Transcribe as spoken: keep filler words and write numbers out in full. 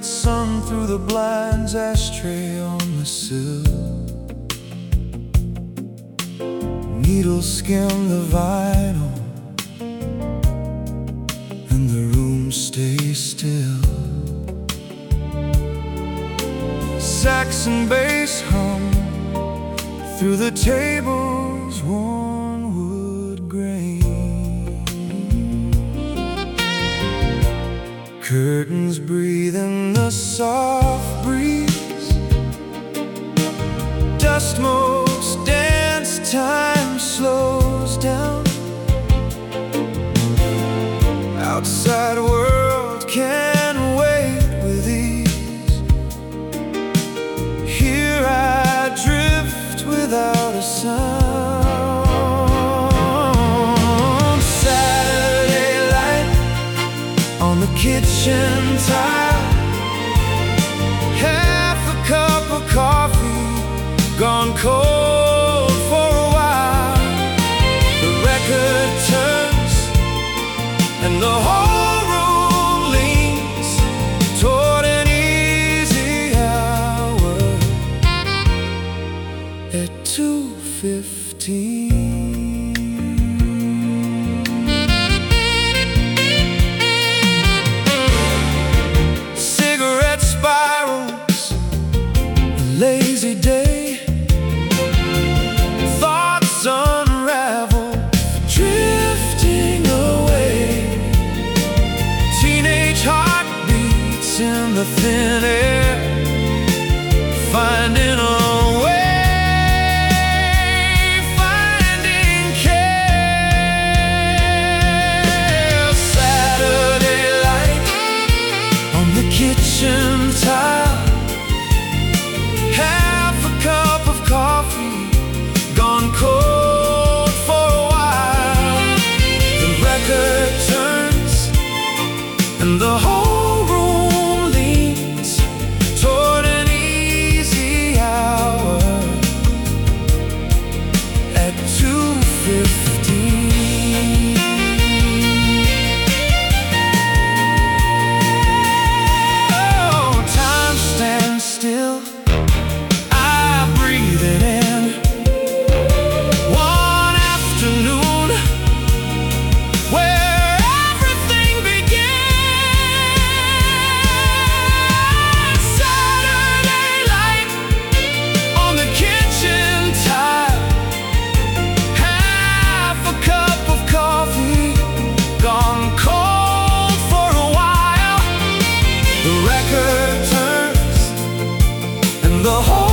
sun through the blinds, ashtray on the sill. Needles skim the vinyl, and the room stays still. Sax and bass hum through the table's worn wood grain. Curtains breathe in the soft breeze. Dust motes dance, time slows down. Outside world can wait with ease. Here I drift without a sound. Saturday light on the kitchen tile. Half a cup of coffee gone cold for a while. The record turns and the whole room leans toward an easy hour at two fifteen. Cigarette spirals, a lazy day. Thoughts unravel, drifting away. Teenage heartbeats in the thin air, finding a way, finding care. Saturday light on the kitchen tile. Half a cup of coffee gone cold for a while. The record turns and the whole room leans toward an easy hour at two fifteen. Oh, time stands still, I breathe it in. One afternoon where everything began. Saturday light on the kitchen tile. Half a cup of coffee gone cold for a while. The record turns and the whole